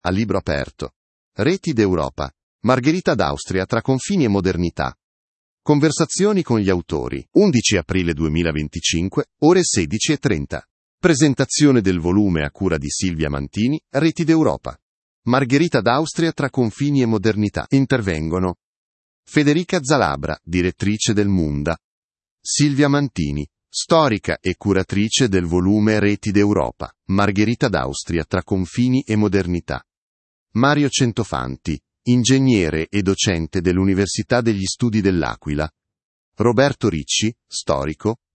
a libro aperto. Reti d'Europa. Margherita d'Austria tra confini e modernità. Conversazioni con gli autori. 11 aprile 2025, ore 16:30. Presentazione del volume a cura di Silvia Mantini, Reti d'Europa. Margherita d'Austria tra confini e modernità. Intervengono Federica Zalabra, direttrice del Munda. Silvia Mantini, storica e curatrice del volume Reti d'Europa. Margherita d'Austria tra confini e modernità. Mario Centofanti, ingegnere e docente dell'Università degli Studi dell'Aquila. Roberto Ricci, storico,